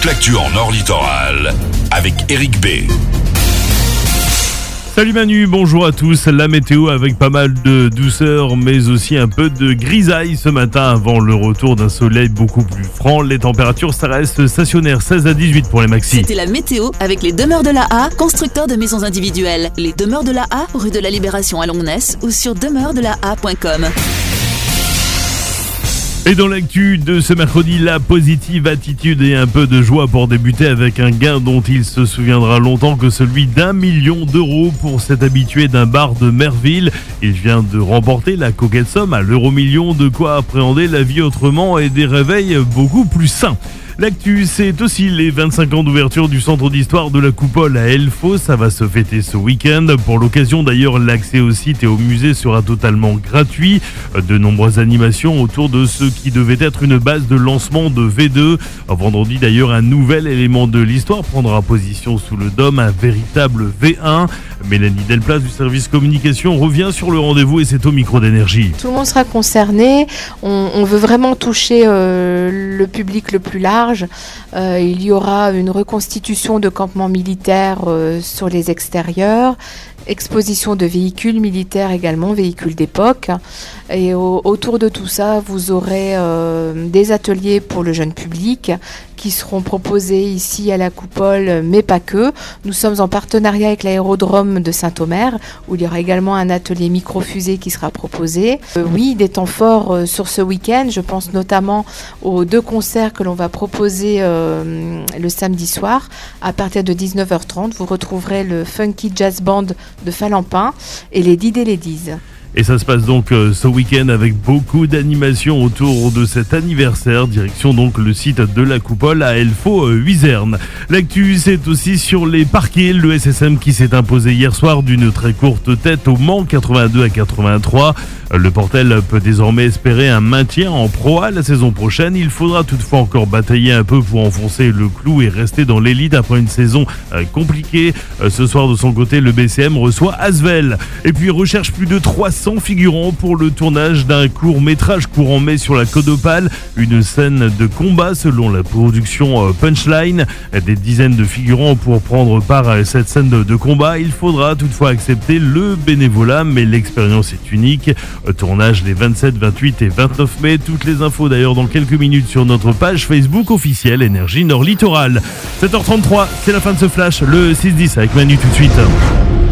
l'actu en Nord Littoral avec Eric B. Salut Manu, bonjour à tous. La météo avec pas mal de douceur mais aussi un peu de grisaille ce matin avant le retour d'un soleil beaucoup plus franc. Les températures, ça reste stationnaire, 16 à 18 pour les maxi. C'était la météo avec les Demeures de la A, constructeurs de maisons individuelles. Les Demeures de la A, rue de la Libération à Longness ou sur demeuresdelaa.com. Et dans l'actu de ce mercredi, la positive attitude et un peu de joie pour débuter avec un gain dont il se souviendra longtemps que celui d'1 million d'euros pour cet habitué d'un bar de Merville. Il vient de remporter la coquette somme à l'euro-million, de quoi appréhender la vie autrement et des réveils beaucoup plus sains. L'actu, c'est aussi les 25 ans d'ouverture du centre d'histoire de la Coupole à Elfos. Ça va se fêter ce week-end. Pour l'occasion, d'ailleurs, l'accès au site et au musée sera totalement gratuit. De nombreuses animations autour de ce qui devait être une base de lancement de V2. Vendredi, d'ailleurs, un nouvel élément de l'histoire prendra position sous le dôme, un véritable V1. Mélanie Delplace du service communication revient sur le rendez-vous et c'est au micro d'énergie. Tout le monde sera concerné. On veut vraiment toucher le public le plus large. Il y aura une reconstitution de campements militaires sur les extérieurs, exposition de véhicules militaires également, véhicules d'époque. Et autour de tout ça, vous aurez des ateliers pour le jeune public qui seront proposés ici à la Coupole, mais pas que. Nous sommes en partenariat avec l'aérodrome de Saint-Omer, où il y aura également un atelier micro-fusée qui sera proposé. Oui, des temps forts sur ce week-end. Je pense notamment aux 2 concerts que l'on va proposer le samedi soir. À partir de 19h30, vous retrouverez le Funky Jazz Band de Falampin et les Did et Ladies. Et ça se passe donc ce week-end avec beaucoup d'animations autour de cet anniversaire. Direction donc le site de la Coupole à Elfaux-Huizerne. L'actu, c'est aussi sur les parquets. Le SSM qui s'est imposé hier soir d'une très courte tête au Mans, 82 à 83. Le Portel peut désormais espérer un maintien en Pro A la saison prochaine. Il faudra toutefois encore batailler un peu pour enfoncer le clou et rester dans l'élite après une saison compliquée. Ce soir, de son côté, le BCM reçoit Asvel. Et puis recherche plus de 300 figurants pour le tournage d'un court-métrage courant mai sur la Côte d'Opale. Une scène de combat selon la production Punchline. Des dizaines de figurants pour prendre part à cette scène de combat. Il faudra toutefois accepter le bénévolat, mais l'expérience est unique. Tournage les 27, 28 et 29 mai. Toutes les infos d'ailleurs dans quelques minutes sur notre page Facebook officielle Énergie Nord Littoral. 7h33, c'est la fin de ce flash. Le 6-10 avec Manu tout de suite.